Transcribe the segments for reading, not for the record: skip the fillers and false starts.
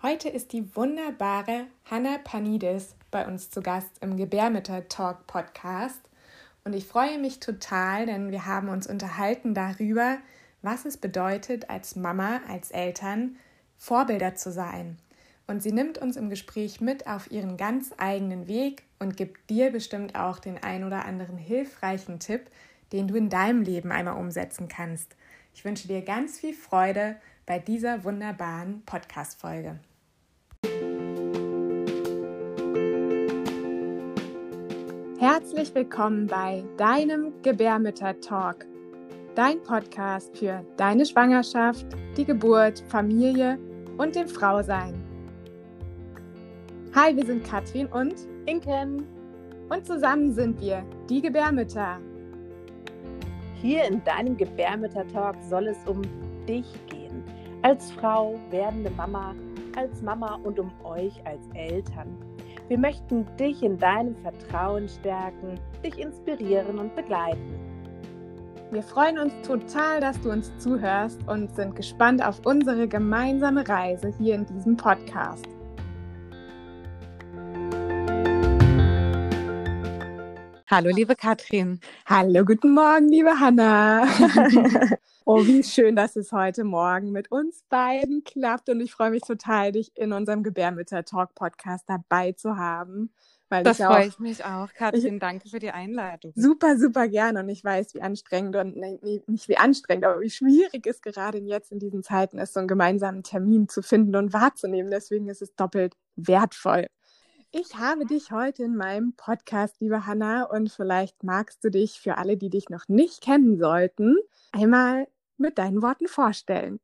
Heute ist die wunderbare Hannah Panidis bei uns zu Gast im Gebärmütter-Talk-Podcast und ich freue mich total, denn wir haben uns unterhalten darüber, was es bedeutet, als Mama, als Eltern Vorbilder zu sein. Und sie nimmt uns im Gespräch mit auf ihren ganz eigenen Weg und gibt dir bestimmt auch den ein oder anderen hilfreichen Tipp, den du in deinem Leben einmal umsetzen kannst. Ich wünsche dir ganz viel Freude bei dieser wunderbaren Podcast-Folge. Herzlich willkommen bei deinem Gebärmütter-Talk, dein Podcast für deine Schwangerschaft, die Geburt, Familie und dem Frausein. Hi, wir sind Katrin und Inken. Und zusammen sind wir die Gebärmütter. Hier in deinem Gebärmütter-Talk soll es um dich gehen. Als Frau, werdende Mama, als Mama und um euch als Eltern. Wir möchten dich in deinem Vertrauen stärken, dich inspirieren und begleiten. Wir freuen uns total, dass du uns zuhörst und sind gespannt auf unsere gemeinsame Reise hier in diesem Podcast. Hallo, liebe Katrin. Hallo, guten Morgen, liebe Hannah. Oh, wie schön, dass es heute Morgen mit uns beiden klappt. Und ich freue mich total, dich in unserem Gebärmütter-Talk-Podcast dabei zu haben. Das freue ich mich auch, Katrin. Danke für die Einladung. Super, super gerne. Und ich weiß, wie anstrengend und nicht wie anstrengend, aber wie schwierig es gerade jetzt in diesen Zeiten ist, so einen gemeinsamen Termin zu finden und wahrzunehmen. Deswegen ist es doppelt wertvoll. Ich habe dich heute in meinem Podcast, liebe Hannah, und vielleicht magst du dich für alle, die dich noch nicht kennen sollten, einmal mit deinen Worten vorstellen.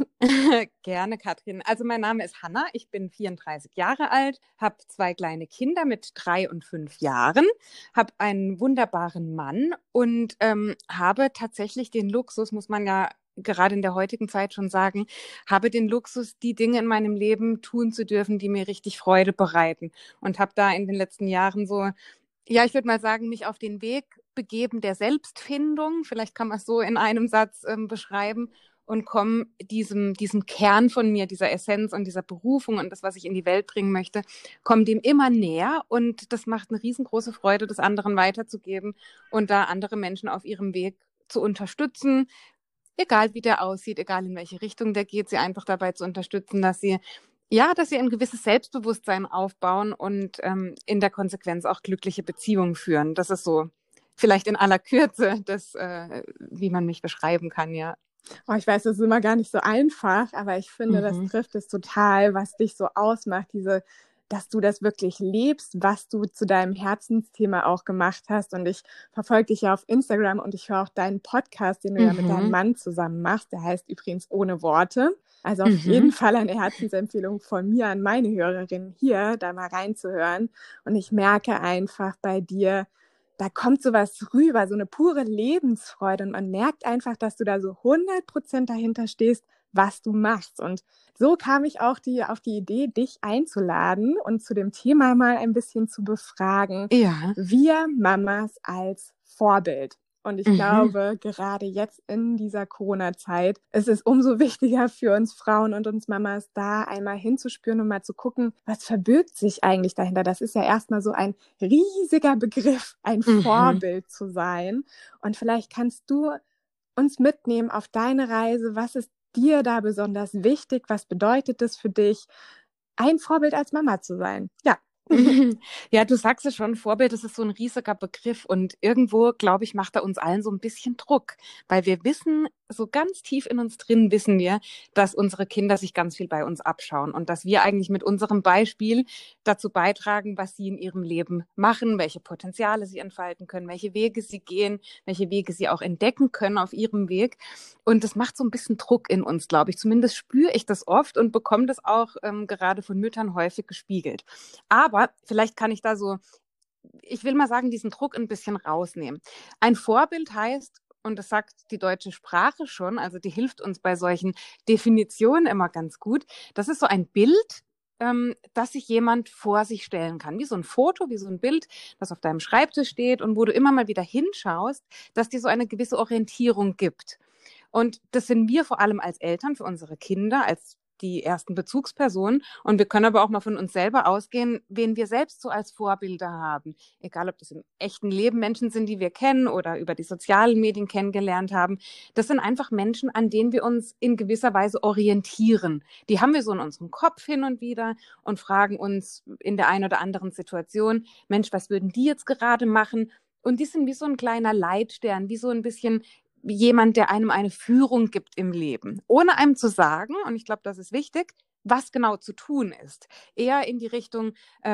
Gerne, Katrin. Also mein Name ist Hannah, ich bin 34 Jahre alt, habe 2 kleine Kinder mit 3 und 5 Jahren, habe einen wunderbaren Mann und habe tatsächlich den Luxus, muss man ja gerade in der heutigen Zeit schon sagen, habe den Luxus, die Dinge in meinem Leben tun zu dürfen, die mir richtig Freude bereiten. Und habe da in den letzten Jahren so, ja, ich würde mal sagen, mich auf den Weg begeben der Selbstfindung, vielleicht kann man es so in einem Satz beschreiben, und komme diesem Kern von mir, dieser Essenz und dieser Berufung und das, was ich in die Welt bringen möchte, komme dem immer näher. Und das macht eine riesengroße Freude, das anderen weiterzugeben und da andere Menschen auf ihrem Weg zu unterstützen, egal wie der aussieht, egal in welche Richtung der geht, sie einfach dabei zu unterstützen, dass sie ein gewisses Selbstbewusstsein aufbauen und in der Konsequenz auch glückliche Beziehungen führen. Das ist so vielleicht in aller Kürze das, wie man mich beschreiben kann, ja. Oh, ich weiß, das ist immer gar nicht so einfach, aber ich finde, das trifft es total, was dich so ausmacht, dass du das wirklich lebst, was du zu deinem Herzensthema auch gemacht hast. Und ich verfolge dich ja auf Instagram und ich höre auch deinen Podcast, den du ja mit deinem Mann zusammen machst. Der heißt übrigens Ohne Worte. Also auf jeden Fall eine Herzensempfehlung von mir an meine Hörerinnen hier, da mal reinzuhören. Und ich merke einfach bei dir, da kommt sowas rüber, so eine pure Lebensfreude. Und man merkt einfach, dass du da so 100% dahinter stehst, was du machst. Und so kam ich auch auf die Idee, dich einzuladen und zu dem Thema mal ein bisschen zu befragen. Ja. Wir Mamas als Vorbild. Und ich glaube, gerade jetzt in dieser Corona-Zeit ist es umso wichtiger für uns Frauen und uns Mamas, da einmal hinzuspüren und mal zu gucken, was verbirgt sich eigentlich dahinter. Das ist ja erstmal so ein riesiger Begriff, ein Vorbild zu sein. Und vielleicht kannst du uns mitnehmen auf deine Reise. Was ist dir da besonders wichtig? Was bedeutet es für dich, ein Vorbild als Mama zu sein? Ja. Ja, du sagst es schon, Vorbild, das ist so ein riesiger Begriff und irgendwo, glaube ich, macht er uns allen so ein bisschen Druck, weil wir wissen, so ganz tief in uns drin wissen wir, dass unsere Kinder sich ganz viel bei uns abschauen und dass wir eigentlich mit unserem Beispiel dazu beitragen, was sie in ihrem Leben machen, welche Potenziale sie entfalten können, welche Wege sie gehen, welche Wege sie auch entdecken können auf ihrem Weg. Und das macht so ein bisschen Druck in uns, glaube ich. Zumindest spüre ich das oft und bekomme das auch gerade von Müttern häufig gespiegelt. Aber vielleicht kann ich da so, ich will mal sagen, diesen Druck ein bisschen rausnehmen. Ein Vorbild heißt, und das sagt die deutsche Sprache schon, also die hilft uns bei solchen Definitionen immer ganz gut, das ist so ein Bild, dass sich jemand vor sich stellen kann, wie so ein Foto, wie so ein Bild, das auf deinem Schreibtisch steht und wo du immer mal wieder hinschaust, dass dir so eine gewisse Orientierung gibt. Und das sind wir vor allem als Eltern für unsere Kinder, als die ersten Bezugspersonen. Und wir können aber auch mal von uns selber ausgehen, wen wir selbst so als Vorbilder haben. Egal, ob das im echten Leben Menschen sind, die wir kennen oder über die sozialen Medien kennengelernt haben. Das sind einfach Menschen, an denen wir uns in gewisser Weise orientieren. Die haben wir so in unserem Kopf hin und wieder und fragen uns in der einen oder anderen Situation, Mensch, was würden die jetzt gerade machen? Und die sind wie so ein kleiner Leitstern, wie so ein bisschen jemand, der einem eine Führung gibt im Leben, ohne einem zu sagen, und ich glaube, das ist wichtig, was genau zu tun ist. Eher in die Richtung,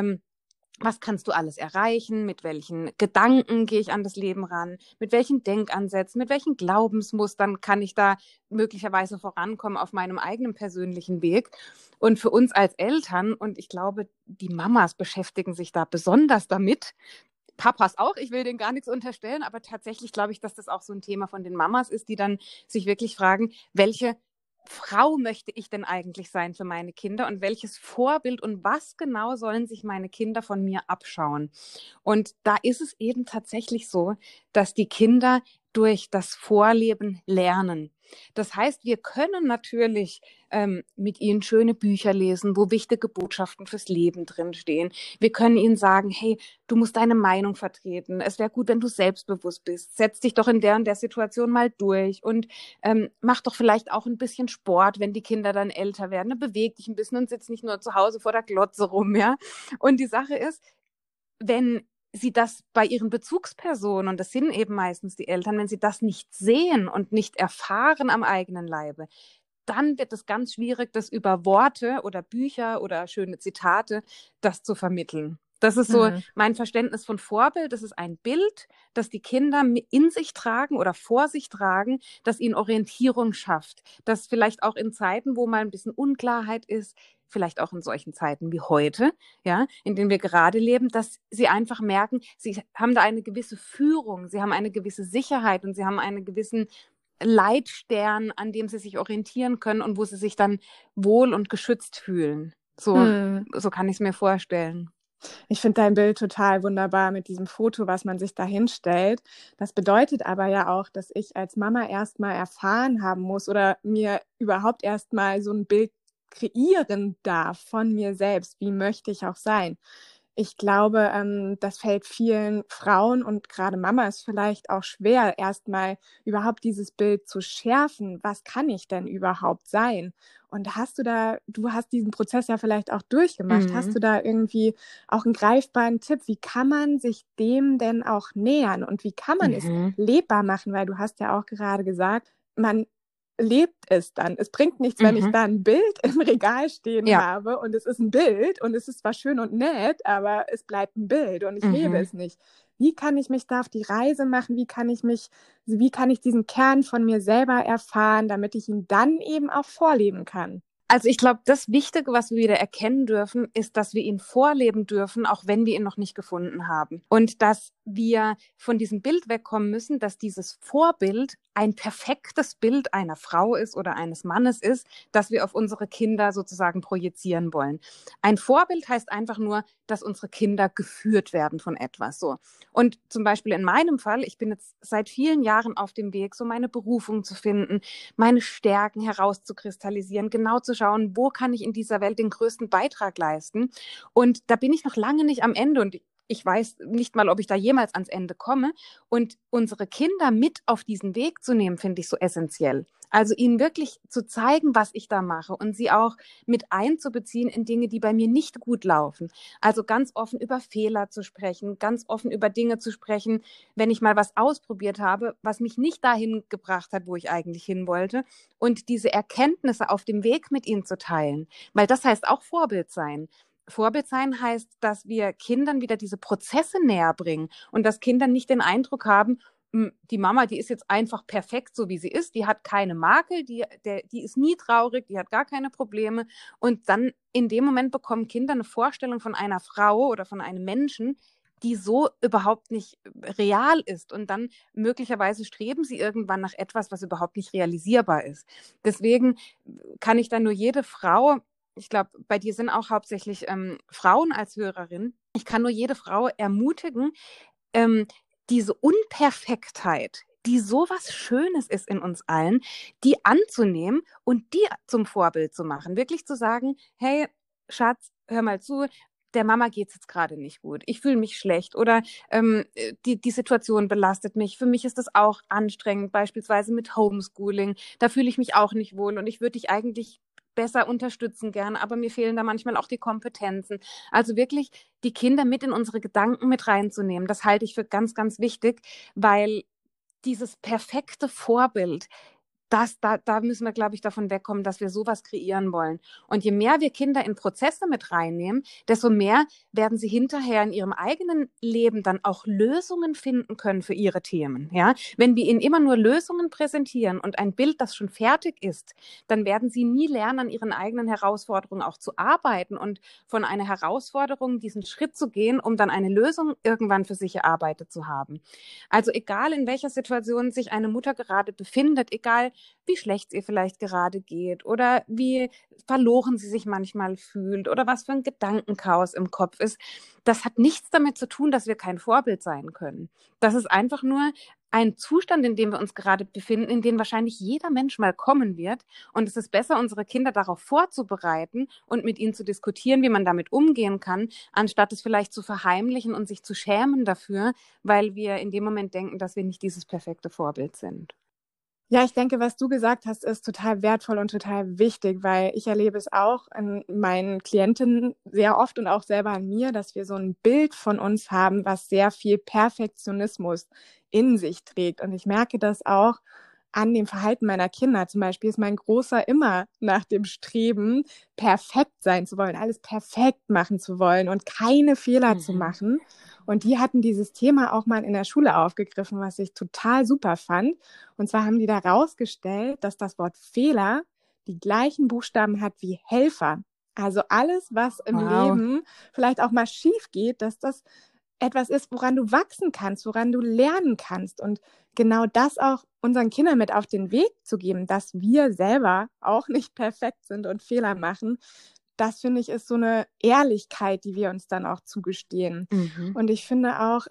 was kannst du alles erreichen, mit welchen Gedanken gehe ich an das Leben ran, mit welchen Denkansätzen, mit welchen Glaubensmustern kann ich da möglicherweise vorankommen auf meinem eigenen persönlichen Weg. Und für uns als Eltern, und ich glaube, die Mamas beschäftigen sich da besonders damit, Papas auch, ich will denen gar nichts unterstellen, aber tatsächlich glaube ich, dass das auch so ein Thema von den Mamas ist, die dann sich wirklich fragen, welche Frau möchte ich denn eigentlich sein für meine Kinder und welches Vorbild und was genau sollen sich meine Kinder von mir abschauen? Und da ist es eben tatsächlich so, dass die Kinder durch das Vorleben lernen. Das heißt, wir können natürlich mit ihnen schöne Bücher lesen, wo wichtige Botschaften fürs Leben drinstehen. Wir können ihnen sagen, hey, du musst deine Meinung vertreten. Es wäre gut, wenn du selbstbewusst bist. Setz dich doch in der und der Situation mal durch und mach doch vielleicht auch ein bisschen Sport, wenn die Kinder dann älter werden. Beweg dich ein bisschen und sitz nicht nur zu Hause vor der Glotze rum, ja. Und die Sache ist, wenn sie das bei ihren Bezugspersonen, und das sind eben meistens die Eltern, wenn sie das nicht sehen und nicht erfahren am eigenen Leibe, dann wird es ganz schwierig, das über Worte oder Bücher oder schöne Zitate, das zu vermitteln. Das ist so mein Verständnis von Vorbild. Das ist ein Bild, das die Kinder in sich tragen oder vor sich tragen, das ihnen Orientierung schafft. Das vielleicht auch in Zeiten, wo mal ein bisschen Unklarheit ist, vielleicht auch in solchen Zeiten wie heute, ja, in denen wir gerade leben, dass sie einfach merken, sie haben da eine gewisse Führung, sie haben eine gewisse Sicherheit und sie haben einen gewissen Leitstern, an dem sie sich orientieren können und wo sie sich dann wohl und geschützt fühlen. So kann ich es mir vorstellen. Ich finde dein Bild total wunderbar mit diesem Foto, was man sich da hinstellt. Das bedeutet aber ja auch, dass ich als Mama erstmal erfahren haben muss oder mir überhaupt erstmal so ein Bild kreieren darf von mir selbst. Wie möchte ich auch sein? Ich glaube, das fällt vielen Frauen und gerade Mamas vielleicht auch schwer, erstmal überhaupt dieses Bild zu schärfen. Was kann ich denn überhaupt sein? Und du hast diesen Prozess ja vielleicht auch durchgemacht. Hast du da irgendwie auch einen greifbaren Tipp? Wie kann man sich dem denn auch nähern? Und wie kann man es lebbar machen? Weil du hast ja auch gerade gesagt, man lebt es dann. Es bringt nichts, wenn ich da ein Bild im Regal stehen habe und es ist ein Bild und es ist zwar schön und nett, aber es bleibt ein Bild und ich lebe es nicht. Wie kann ich mich da auf die Reise machen? Wie kann ich diesen Kern von mir selber erfahren, damit ich ihn dann eben auch vorleben kann? Also ich glaube, das Wichtige, was wir wieder erkennen dürfen, ist, dass wir ihn vorleben dürfen, auch wenn wir ihn noch nicht gefunden haben. Und dass wir von diesem Bild wegkommen müssen, dass dieses Vorbild ein perfektes Bild einer Frau ist oder eines Mannes ist, das wir auf unsere Kinder sozusagen projizieren wollen. Ein Vorbild heißt einfach nur, dass unsere Kinder geführt werden von etwas. So. Und zum Beispiel in meinem Fall, ich bin jetzt seit vielen Jahren auf dem Weg, so meine Berufung zu finden, meine Stärken herauszukristallisieren, genau zu schauen, wo kann ich in dieser Welt den größten Beitrag leisten. Und da bin ich noch lange nicht am Ende und ich weiß nicht mal, ob ich da jemals ans Ende komme. Und unsere Kinder mit auf diesen Weg zu nehmen, finde ich so essentiell. Also ihnen wirklich zu zeigen, was ich da mache und sie auch mit einzubeziehen in Dinge, die bei mir nicht gut laufen. Also ganz offen über Fehler zu sprechen, ganz offen über Dinge zu sprechen, wenn ich mal was ausprobiert habe, was mich nicht dahin gebracht hat, wo ich eigentlich hin wollte. Und diese Erkenntnisse auf dem Weg mit ihnen zu teilen, weil das heißt auch Vorbild sein. Vorbild sein heißt, dass wir Kindern wieder diese Prozesse näher bringen und dass Kinder nicht den Eindruck haben, die Mama, die ist jetzt einfach perfekt, so wie sie ist, die hat keine Makel, die ist nie traurig, die hat gar keine Probleme. Und dann in dem Moment bekommen Kinder eine Vorstellung von einer Frau oder von einem Menschen, die so überhaupt nicht real ist. Und dann möglicherweise streben sie irgendwann nach etwas, was überhaupt nicht realisierbar ist. Deswegen kann ich dann nur jede Frau, ich glaube, bei dir sind auch hauptsächlich Frauen als Hörerin, ich kann nur jede Frau ermutigen, diese Unperfektheit die so was Schönes ist in uns allen, die anzunehmen und die zum Vorbild zu machen. Wirklich zu sagen, hey, Schatz, hör mal zu, der Mama geht's jetzt gerade nicht gut. Ich fühle mich schlecht oder die Situation belastet mich. Für mich ist das auch anstrengend, beispielsweise mit Homeschooling. Da fühle ich mich auch nicht wohl und ich würde dich eigentlich besser unterstützen gern, aber mir fehlen da manchmal auch die Kompetenzen. Also wirklich die Kinder mit in unsere Gedanken mit reinzunehmen, das halte ich für ganz, ganz wichtig, weil dieses perfekte Vorbild, da müssen wir, glaube ich, davon wegkommen, dass wir sowas kreieren wollen. Und je mehr wir Kinder in Prozesse mit reinnehmen, desto mehr werden sie hinterher in ihrem eigenen Leben dann auch Lösungen finden können für ihre Themen. Ja? Wenn wir ihnen immer nur Lösungen präsentieren und ein Bild, das schon fertig ist, dann werden sie nie lernen, an ihren eigenen Herausforderungen auch zu arbeiten und von einer Herausforderung diesen Schritt zu gehen, um dann eine Lösung irgendwann für sich erarbeitet zu haben. Also egal, in welcher Situation sich eine Mutter gerade befindet, egal, wie schlecht es ihr vielleicht gerade geht oder wie verloren sie sich manchmal fühlt oder was für ein Gedankenchaos im Kopf ist. Das hat nichts damit zu tun, dass wir kein Vorbild sein können. Das ist einfach nur ein Zustand, in dem wir uns gerade befinden, in den wahrscheinlich jeder Mensch mal kommen wird. Und es ist besser, unsere Kinder darauf vorzubereiten und mit ihnen zu diskutieren, wie man damit umgehen kann, anstatt es vielleicht zu verheimlichen und sich zu schämen dafür, weil wir in dem Moment denken, dass wir nicht dieses perfekte Vorbild sind. Ja, ich denke, was du gesagt hast, ist total wertvoll und total wichtig, weil ich erlebe es auch an meinen Klientinnen sehr oft und auch selber an mir, dass wir so ein Bild von uns haben, was sehr viel Perfektionismus in sich trägt. Und ich merke das auch an dem Verhalten meiner Kinder. Zum Beispiel ist mein Großer immer nach dem Streben, perfekt sein zu wollen, alles perfekt machen zu wollen und keine Fehler zu machen. Und die hatten dieses Thema auch mal in der Schule aufgegriffen, was ich total super fand. Und zwar haben die da rausgestellt, dass das Wort Fehler die gleichen Buchstaben hat wie Helfer. Also alles, was im Leben vielleicht auch mal schief geht, dass das etwas ist, woran du wachsen kannst, woran du lernen kannst. Und genau das auch unseren Kindern mit auf den Weg zu geben, dass wir selber auch nicht perfekt sind und Fehler machen, das finde ich ist so eine Ehrlichkeit, die wir uns dann auch zugestehen. Und ich finde auch,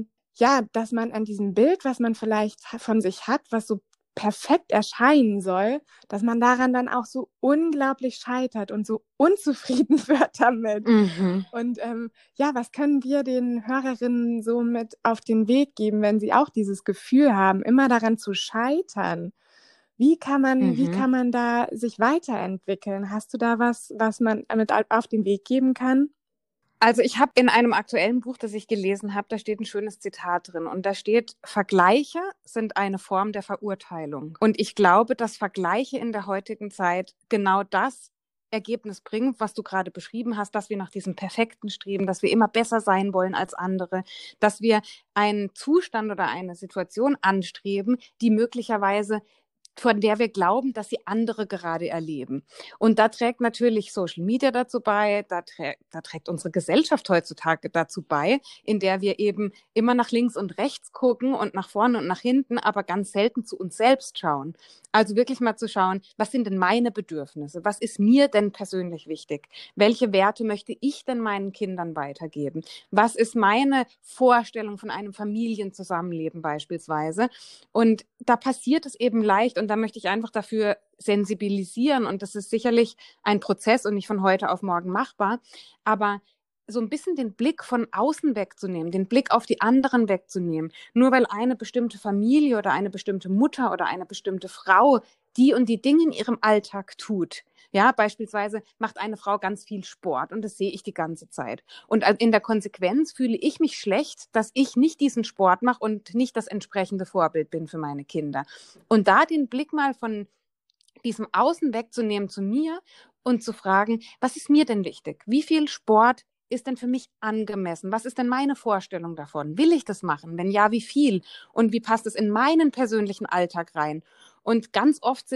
ja, dass man an diesem Bild, was man vielleicht von sich hat, was so perfekt erscheinen soll, dass man daran dann auch so unglaublich scheitert und so unzufrieden wird damit. Und ja, was können wir den Hörerinnen so mit auf den Weg geben, wenn sie auch dieses Gefühl haben, immer daran zu scheitern? Wie kann man da sich weiterentwickeln? Hast du da was man mit auf den Weg geben kann? Also ich habe in einem aktuellen Buch, das ich gelesen habe, da steht ein schönes Zitat drin und da steht, Vergleiche sind eine Form der Verurteilung. Und ich glaube, dass Vergleiche in der heutigen Zeit genau das Ergebnis bringen, was du gerade beschrieben hast, dass wir nach diesem Perfekten streben, dass wir immer besser sein wollen als andere, dass wir einen Zustand oder eine Situation anstreben, die möglicherweise von der wir glauben, dass sie andere gerade erleben. Und da trägt natürlich Social Media dazu bei, da trägt unsere Gesellschaft heutzutage dazu bei, in der wir eben immer nach links und rechts gucken und nach vorne und nach hinten, aber ganz selten zu uns selbst schauen. Also wirklich mal zu schauen, was sind denn meine Bedürfnisse? Was ist mir denn persönlich wichtig? Welche Werte möchte ich denn meinen Kindern weitergeben? Was ist meine Vorstellung von einem Familienzusammenleben beispielsweise? Und da passiert es eben leicht und da möchte ich einfach dafür sensibilisieren und das ist sicherlich ein Prozess und nicht von heute auf morgen machbar, aber so ein bisschen den Blick von außen wegzunehmen, den Blick auf die anderen wegzunehmen. Nur weil eine bestimmte Familie oder eine bestimmte Mutter oder eine bestimmte Frau die und die Dinge in ihrem Alltag tut. Ja, beispielsweise macht eine Frau ganz viel Sport und das sehe ich die ganze Zeit. Und in der Konsequenz fühle ich mich schlecht, dass ich nicht diesen Sport mache und nicht das entsprechende Vorbild bin für meine Kinder. Und da den Blick mal von diesem Außen wegzunehmen zu mir und zu fragen, was ist mir denn wichtig? Wie viel Sport ist denn für mich angemessen? Was ist denn meine Vorstellung davon? Will ich das machen? Wenn ja, wie viel? Und wie passt es in meinen persönlichen Alltag rein? Und ganz oft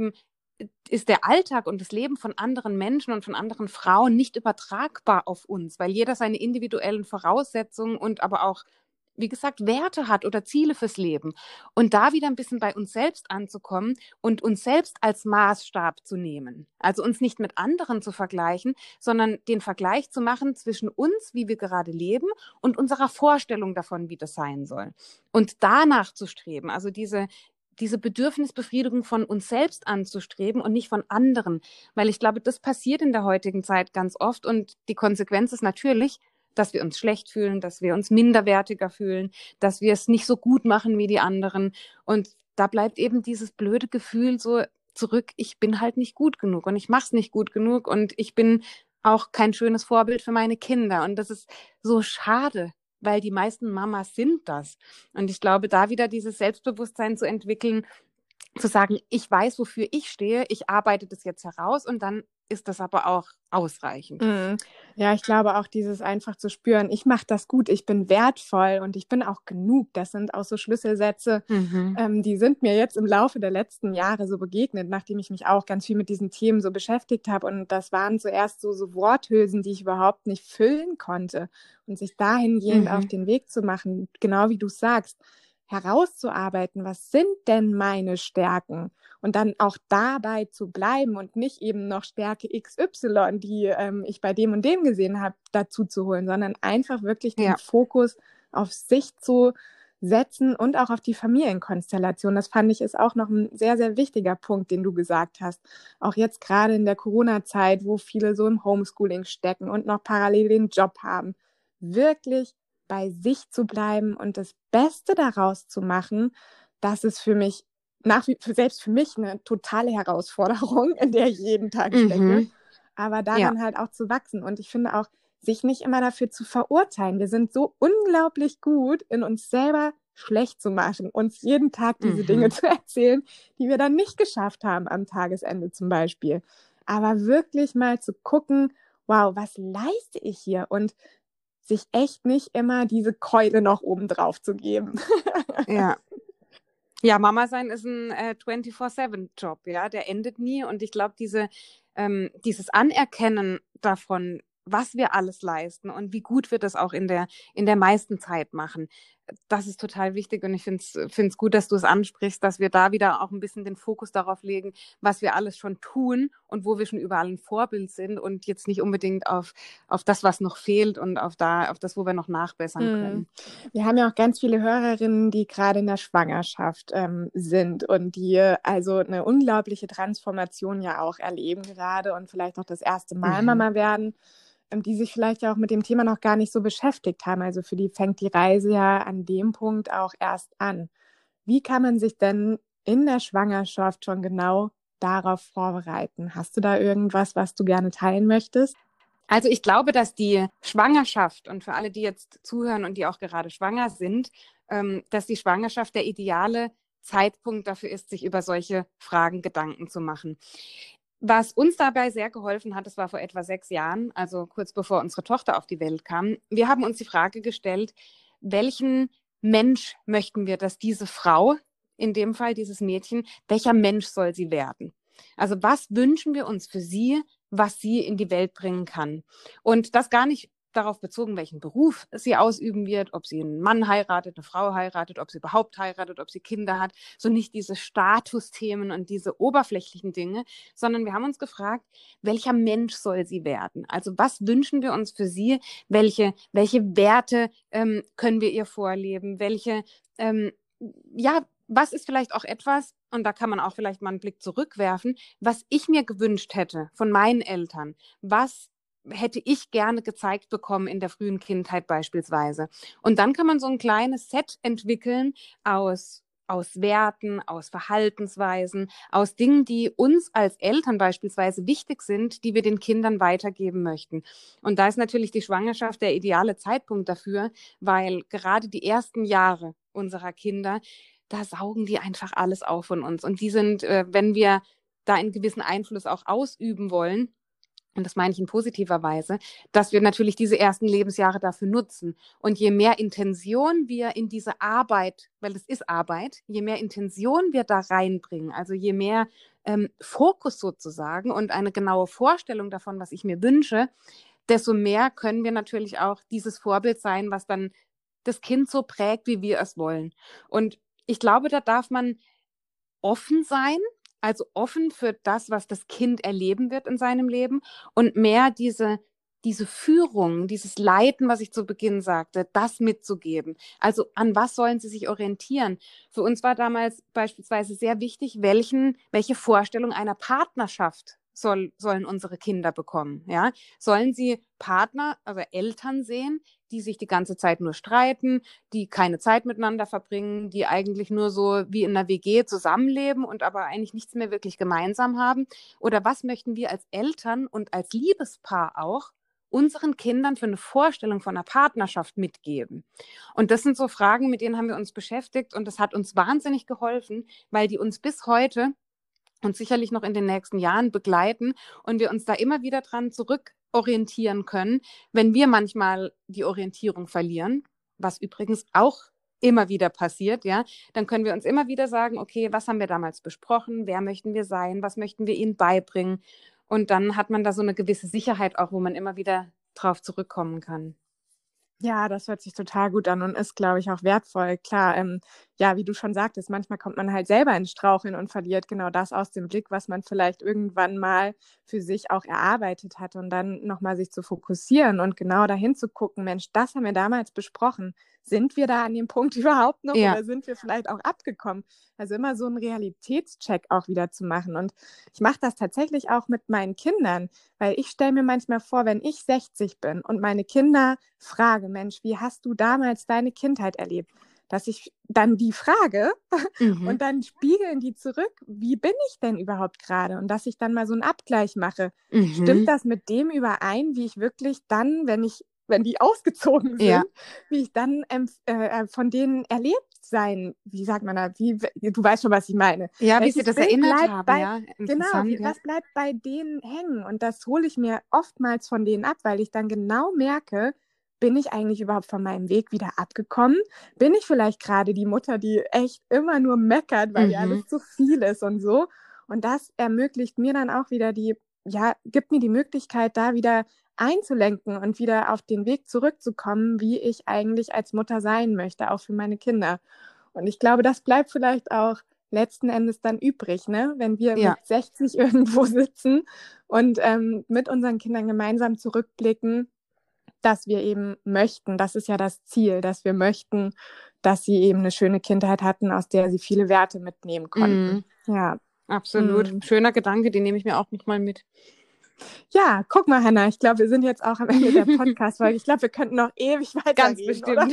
ist der Alltag und das Leben von anderen Menschen und von anderen Frauen nicht übertragbar auf uns, weil jeder seine individuellen Voraussetzungen und aber auch wie gesagt, Werte hat oder Ziele fürs Leben. Und da wieder ein bisschen bei uns selbst anzukommen und uns selbst als Maßstab zu nehmen. Also uns nicht mit anderen zu vergleichen, sondern den Vergleich zu machen zwischen uns, wie wir gerade leben, und unserer Vorstellung davon, wie das sein soll. Und danach zu streben, also diese Bedürfnisbefriedigung von uns selbst anzustreben und nicht von anderen. Weil ich glaube, das passiert in der heutigen Zeit ganz oft und die Konsequenz ist natürlich, dass wir uns schlecht fühlen, dass wir uns minderwertiger fühlen, dass wir es nicht so gut machen wie die anderen. Und da bleibt eben dieses blöde Gefühl so zurück, ich bin halt nicht gut genug und ich mache es nicht gut genug und ich bin auch kein schönes Vorbild für meine Kinder. Und das ist so schade, weil die meisten Mamas sind das. Und ich glaube, da wieder dieses Selbstbewusstsein zu entwickeln, zu sagen, ich weiß, wofür ich stehe, ich arbeite das jetzt heraus und dann ist das aber auch ausreichend. Ja, ich glaube auch dieses einfach zu spüren, ich mache das gut, ich bin wertvoll und ich bin auch genug. Das sind auch so Schlüsselsätze, die sind mir jetzt im Laufe der letzten Jahre so begegnet, nachdem ich mich auch ganz viel mit diesen Themen so beschäftigt habe. Und das waren zuerst so Worthülsen, die ich überhaupt nicht füllen konnte. Und sich dahingehend auf den Weg zu machen, genau wie du sagst, herauszuarbeiten, was sind denn meine Stärken? Und dann auch dabei zu bleiben und nicht eben noch Stärke XY, die ich bei dem und dem gesehen habe, dazu zu holen, sondern einfach wirklich den Fokus auf sich zu setzen und auch auf die Familienkonstellation. Das fand ich ist auch noch ein sehr, sehr wichtiger Punkt, den du gesagt hast. Auch jetzt gerade in der Corona-Zeit, wo viele so im Homeschooling stecken und noch parallel den Job haben, wirklich bei sich zu bleiben und das Beste daraus zu machen, das ist für mich selbst für mich eine totale Herausforderung, in der ich jeden Tag stecke, aber daran halt auch zu wachsen. Und ich finde auch, sich nicht immer dafür zu verurteilen. Wir sind so unglaublich gut, in uns selber schlecht zu machen, uns jeden Tag diese Dinge zu erzählen, die wir dann nicht geschafft haben am Tagesende zum Beispiel. Aber wirklich mal zu gucken, wow, was leiste ich hier? Und sich echt nicht immer diese Keule noch oben drauf zu geben. Ja, Mama sein ist ein 24/7-Job, ja, der endet nie. Und ich glaube, dieses Anerkennen davon, was wir alles leisten und wie gut wir das auch in der meisten Zeit machen, das ist total wichtig. Und ich finde es gut, dass du es ansprichst, dass wir da wieder auch ein bisschen den Fokus darauf legen, was wir alles schon tun und wo wir schon überall ein Vorbild sind und jetzt nicht unbedingt auf das, was noch fehlt und auf das, wo wir noch nachbessern können. Wir haben ja auch ganz viele Hörerinnen, die gerade in der Schwangerschaft sind und die also eine unglaubliche Transformation ja auch erleben gerade und vielleicht auch das erste Mal Mama werden, die sich vielleicht ja auch mit dem Thema noch gar nicht so beschäftigt haben. Also für die fängt die Reise ja an dem Punkt auch erst an. Wie kann man sich denn in der Schwangerschaft schon genau darauf vorbereiten? Hast du da irgendwas, was du gerne teilen möchtest? Also ich glaube, dass die Schwangerschaft und für alle, die jetzt zuhören und die auch gerade schwanger sind, dass die Schwangerschaft der ideale Zeitpunkt dafür ist, sich über solche Fragen Gedanken zu machen. Was uns dabei sehr geholfen hat, das war vor etwa 6 Jahren, also kurz bevor unsere Tochter auf die Welt kam. Wir haben uns die Frage gestellt, welchen Mensch möchten wir, dass diese Frau, in dem Fall dieses Mädchen, welcher Mensch soll sie werden? Also was wünschen wir uns für sie, was sie in die Welt bringen kann? Und das gar nicht darauf bezogen, welchen Beruf sie ausüben wird, ob sie einen Mann heiratet, eine Frau heiratet, ob sie überhaupt heiratet, ob sie Kinder hat, so nicht diese Statusthemen und diese oberflächlichen Dinge, sondern wir haben uns gefragt, welcher Mensch soll sie werden? Also was wünschen wir uns für sie? Welche Werte können wir ihr vorleben? Was ist vielleicht auch etwas, und da kann man auch vielleicht mal einen Blick zurückwerfen, was ich mir gewünscht hätte von meinen Eltern, was hätte ich gerne gezeigt bekommen in der frühen Kindheit beispielsweise. Und dann kann man so ein kleines Set entwickeln aus Werten, aus Verhaltensweisen, aus Dingen, die uns als Eltern beispielsweise wichtig sind, die wir den Kindern weitergeben möchten. Und da ist natürlich die Schwangerschaft der ideale Zeitpunkt dafür, weil gerade die ersten Jahre unserer Kinder, da saugen die einfach alles auf von uns. Und die sind, wenn wir da einen gewissen Einfluss auch ausüben wollen, und das meine ich in positiver Weise, dass wir natürlich diese ersten Lebensjahre dafür nutzen. Und je mehr Intention wir in diese Arbeit, weil es ist Arbeit, je mehr Intention wir da reinbringen, also je mehr Fokus sozusagen und eine genaue Vorstellung davon, was ich mir wünsche, desto mehr können wir natürlich auch dieses Vorbild sein, was dann das Kind so prägt, wie wir es wollen. Und ich glaube, da darf man offen sein, also offen für das, was das Kind erleben wird in seinem Leben und mehr diese Führung, dieses Leiten, was ich zu Beginn sagte, das mitzugeben. Also an was sollen sie sich orientieren? Für uns war damals beispielsweise sehr wichtig, welche Vorstellung einer Partnerschaft sollen unsere Kinder bekommen. Ja? Sollen sie Partner, also Eltern sehen, die sich die ganze Zeit nur streiten, die keine Zeit miteinander verbringen, die eigentlich nur so wie in einer WG zusammenleben und aber eigentlich nichts mehr wirklich gemeinsam haben? Oder was möchten wir als Eltern und als Liebespaar auch unseren Kindern für eine Vorstellung von einer Partnerschaft mitgeben? Und das sind so Fragen, mit denen haben wir uns beschäftigt und das hat uns wahnsinnig geholfen, weil die uns bis heute und sicherlich noch in den nächsten Jahren begleiten und wir uns da immer wieder dran zurückorientieren können, wenn wir manchmal die Orientierung verlieren, was übrigens auch immer wieder passiert, ja, dann können wir uns immer wieder sagen, okay, was haben wir damals besprochen, wer möchten wir sein, was möchten wir ihnen beibringen, und dann hat man da so eine gewisse Sicherheit auch, wo man immer wieder drauf zurückkommen kann. Ja, das hört sich total gut an und ist, glaube ich, auch wertvoll. Klar, ja, wie du schon sagtest, manchmal kommt man halt selber ins Straucheln und verliert genau das aus dem Blick, was man vielleicht irgendwann mal für sich auch erarbeitet hat, und dann nochmal sich zu fokussieren und genau dahin zu gucken, Mensch, das haben wir damals besprochen. Sind wir da an dem Punkt überhaupt noch Ja. oder sind wir vielleicht auch abgekommen? Also immer so einen Realitätscheck auch wieder zu machen. Und ich mache das tatsächlich auch mit meinen Kindern, weil ich stelle mir manchmal vor, wenn ich 60 bin und meine Kinder frage, Mensch, wie hast du damals deine Kindheit erlebt? Dass ich dann die frage und dann spiegeln die zurück, wie bin ich denn überhaupt gerade? Und dass ich dann mal so einen Abgleich mache. Stimmt das mit dem überein, wie ich wirklich dann, wenn die ausgezogen sind, Ja. wie ich dann von denen erlebt sein, wie sagt man da, du weißt schon, was ich meine. Ja, wie sie Welches das Bild erinnert bleibt haben, bei, ja. genau, Interessant, ja. was bleibt bei denen hängen? Und das hole ich mir oftmals von denen ab, weil ich dann genau merke, bin ich eigentlich überhaupt von meinem Weg wieder abgekommen? Bin ich vielleicht gerade die Mutter, die echt immer nur meckert, weil ja alles zu viel ist und so? Und das ermöglicht mir dann auch wieder gibt mir die Möglichkeit, da wieder einzulenken und wieder auf den Weg zurückzukommen, wie ich eigentlich als Mutter sein möchte, auch für meine Kinder. Und ich glaube, das bleibt vielleicht auch letzten Endes dann übrig, ne? Wenn wir Ja. mit 60 irgendwo sitzen und mit unseren Kindern gemeinsam zurückblicken, dass wir eben möchten, das ist ja das Ziel, dass wir möchten, dass sie eben eine schöne Kindheit hatten, aus der sie viele Werte mitnehmen konnten. Ja. Absolut. Schöner Gedanke, den nehme ich mir auch nochmal mit. Ja, guck mal, Hannah, ich glaube, wir sind jetzt auch am Ende der Podcast-Folge. Ich glaube, wir könnten noch ewig weiterreden. Ganz bestimmt.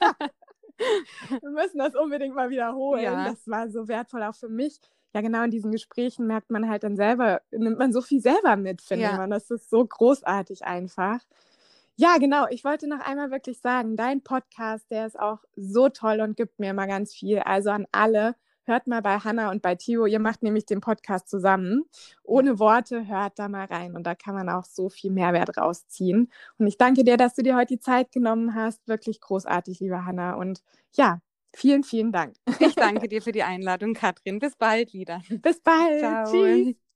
Wir müssen das unbedingt mal wiederholen. Ja. Das war so wertvoll auch für mich. Ja, genau, in diesen Gesprächen merkt man halt dann selber, nimmt man so viel selber mit, finde man. Das ist so großartig einfach. Ja, genau. Ich wollte noch einmal wirklich sagen, dein Podcast, der ist auch so toll und gibt mir immer ganz viel. Also an alle, hört mal bei Hannah und bei Theo. Ihr macht nämlich den Podcast zusammen. Ohne Worte, hört da mal rein. Und da kann man auch so viel Mehrwert rausziehen. Und ich danke dir, dass du dir heute die Zeit genommen hast. Wirklich großartig, liebe Hannah. Und ja, vielen, vielen Dank. Ich danke dir für die Einladung, Katrin. Bis bald wieder. Bis bald. Ciao. Tschüss.